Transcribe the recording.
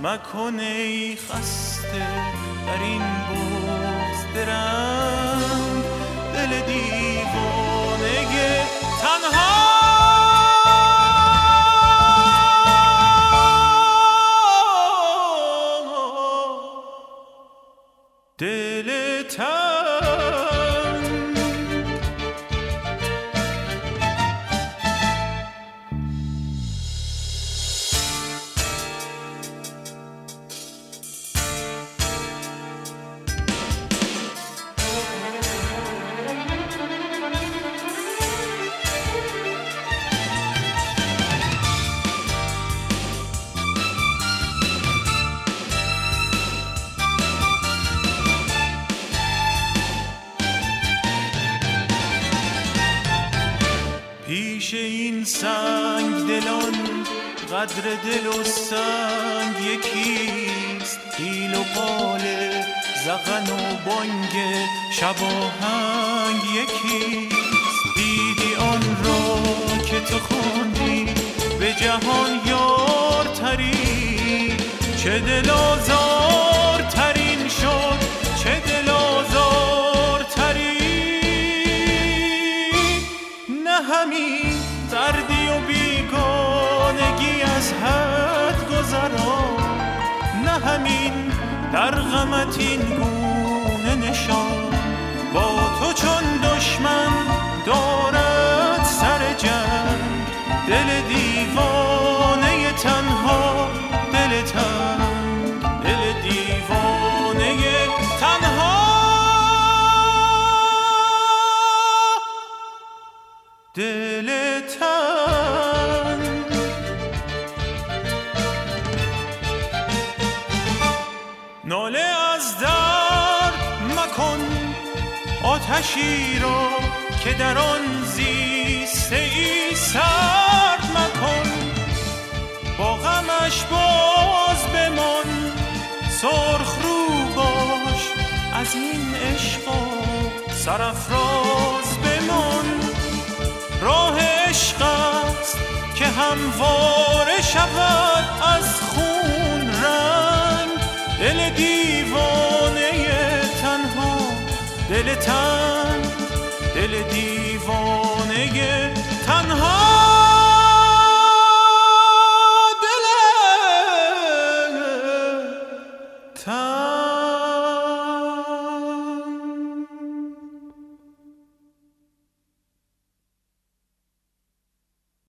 مکن ای خسته در این بغض درنگ، دل دیوانه تنها. دل تنگ پیش این سنگ دلان قدر دل و سنگ یکیست، پیل و پال زغن و بانگ شباهنگ یکیست. دیدی آن را که تو خواندی به جهان یارتری، چه دل آزارترین شد، چه دل آزارتری. نه همین دردی و بیگانگی از حد گذران، نه همین در غمت این گونه نشان. با تو چون دشمن دارد سر جنگ، دل دیوانه تنها، دل تنگ، دل دیوانه تنها، دل تنگ. ناله از درد مکن آتشی را که در آن زیسته ای سرد مکن. با غمش باز بمان، سرخ رو باش، از این عشقا سرافراز بمان. راه عشق است که همواره شود از خون رنگ، دل دیوانه تنها، دل تنگ، دل دیوانه